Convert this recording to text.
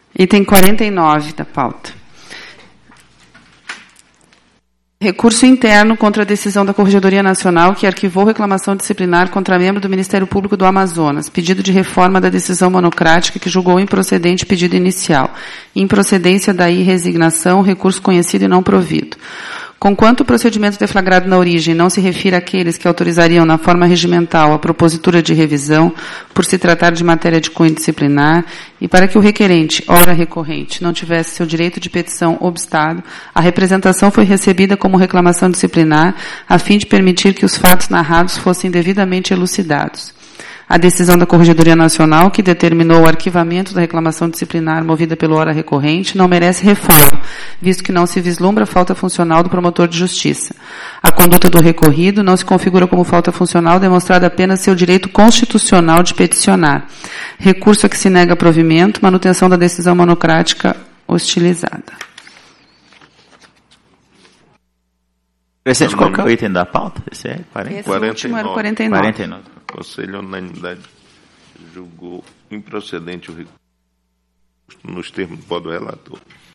Item 49 da pauta. Recurso interno contra a decisão da Corregedoria Nacional que arquivou reclamação disciplinar contra membro do Ministério Público do Amazonas, pedido de reforma da decisão monocrática que julgou improcedente pedido inicial, improcedência da resignação, recurso conhecido e não provido. Conquanto o procedimento deflagrado na origem não se refira àqueles que autorizariam na forma regimental a propositura de revisão, por se tratar de matéria de cunho disciplinar, e para que o requerente, ora recorrente, não tivesse seu direito de petição obstado, a representação foi recebida como reclamação disciplinar, a fim de permitir que os fatos narrados fossem devidamente elucidados. A decisão da Corregedoria Nacional, que determinou o arquivamento da reclamação disciplinar movida pelo ora recorrente, não merece refaro, visto que não se vislumbra falta funcional do promotor de justiça. A conduta do recorrido não se configura como falta funcional, demonstrado apenas seu direito constitucional de peticionar. Recurso a que se nega provimento, manutenção da decisão monocrática hostilizada. Presidente, qual é o item da pauta? Esse é 40? Esse último era o 49. 49. O Conselho, unanimidade, julgou improcedente o recurso nos termos do voto do relator.